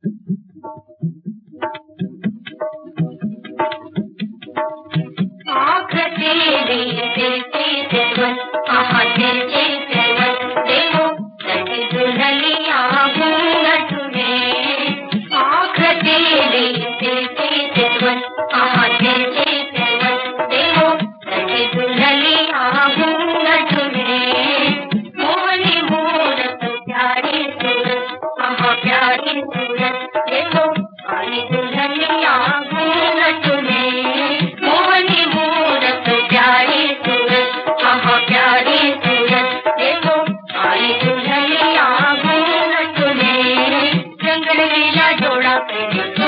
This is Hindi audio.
आँख तेरी देखी तेवन, आँख तेरी तेवन, देखो सखी दुल्हनिया घूंघट में। आँख तेरी देखी तेवन, आँख तेरी तेवन, देखो सखी दुल्हनिया घूंघट में। मोहनी मूरत प्यारी सूरत, आँख प्यारी सूरत, देखो आई दुल्हनिया घूंघट में। मोहनी मूरत प्यारी सूरत, आहा प्यारी सूरत, देखो आई दुल्हनिया घूंघट में। रंगड़ लीला जोड़ा पे